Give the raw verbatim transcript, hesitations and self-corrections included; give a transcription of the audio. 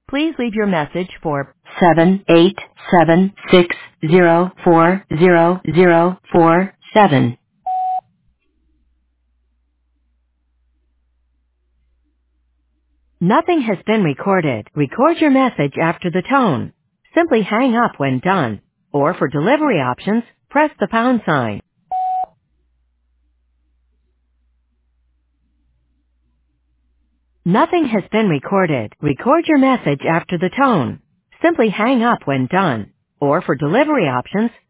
Please leave your message for seven eight seven six zero four zero zero four seven. Nothing has been recorded. Record your message after the tone. Simply hang up when done. Or for delivery options, press the pound sign. Nothing has been recorded. Record your message after the tone. Simply hang up when done. Or for delivery options,